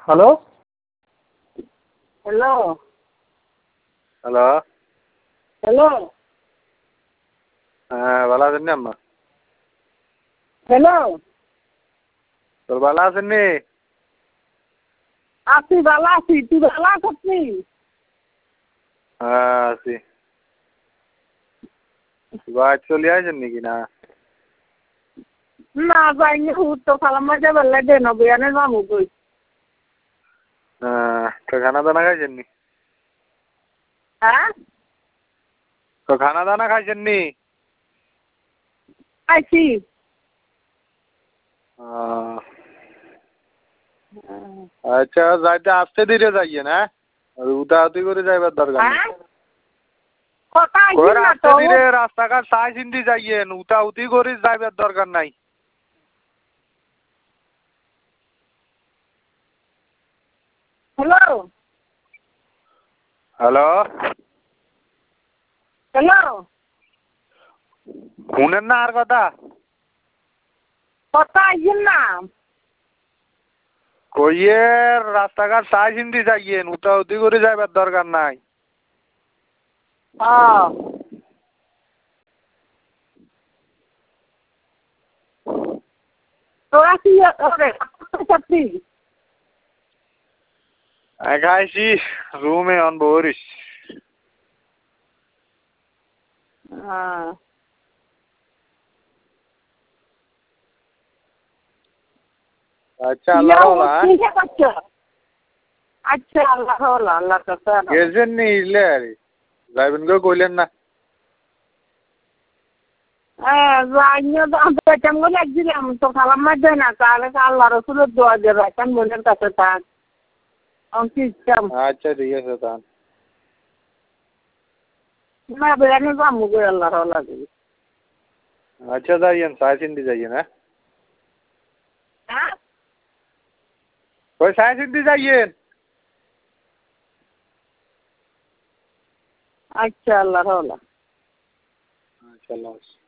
Hello hello hello hello হ্যাঁ ভালো আছেন নি আম্মা? হ্যালো তোর ভালো আছেন নি? আছি ভালো আছি, তুই ভালো আছিস নি? হ্যাঁ আছি। বাড়ি চলে আসেন নাকি না? না যাইনি, তো খালাম্মা যাবে লাগে না বয়ানে যাবো কই। হ্যাঁ তো খানা দানা খাইছেন নি? হ্যাঁ তো খানা দানা খাইছেন নি? আইছি। আচ্ছা যাইতে আস্তে ধীরে যাইয়েন হ্যাঁ, উতাউতি করে যাইবার দরকার নেই। হ্যাঁ কথা ওই আইছি না আস্তে তো। ধীরে রাস্তাঘাট চাই চিন্তি যাইয়েন, উতাউতি করে যাইবার দরকার নাই। হ্যালো হ্যালো হ্যালো শুনেন না আর কথা? কথা আইছি না। কইয়ের রাস্তাঘাট চাই চিন্তি যাইয়েন, উতাউতি করে যাইবার দরকার নাই। তোরা কি করে সত্যি? খাইছি রুমে অন বরিস। আচ্ছা আল্লাহ হলা আচ্ছা আল্লাহ হলা আল্লাহ গেছেন নি ইলে আরে যাইবেন কেউ কইলেন না? যাইনি বেতন বলে একদিলাম তো খালাম্মা দেয় না, তাহলে আল্লাহ রসুলের দোয়া দেবে এখন বোনের কাছে থাক। কি ইচ্ছাম আচ্ছা ঠিক আছে তাহলে। না বেড়ানো যাবো গো আল্লাহ লাগে। আচ্ছা যাইয়েন চাই চিন্তি যাইয়েন হ্যাঁ, হ্যাঁ ওই চাই চিন্তি যাইয়েন। আচ্ছা আল্লাহ হলা। আচ্ছা আল্লাহ হাফেজ।